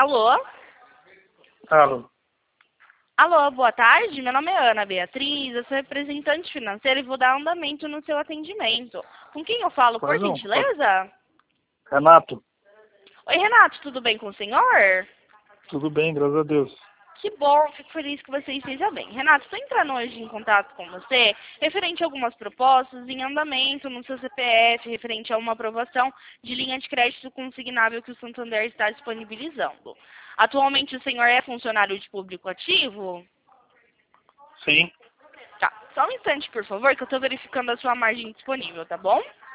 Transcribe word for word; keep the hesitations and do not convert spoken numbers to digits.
Alô? Alô. Alô, boa tarde. Meu nome é Ana Beatriz, eu sou representante financeira e vou dar andamento no seu atendimento. Com quem eu falo, por Pois não, gentileza? Renato, Oi, Renato, tudo bem com o senhor? tudo bem, graças a Deus. Que bom, fico feliz que você esteja bem. Renato, estou entrando hoje em contato com você referente a algumas propostas em andamento no seu C P F, referente a uma aprovação de linha de crédito consignável que o Santander está disponibilizando. Atualmente o senhor é funcionário de público ativo? Sim, Tá, só um instante, por favor, que eu estou verificando a sua margem disponível, tá bom?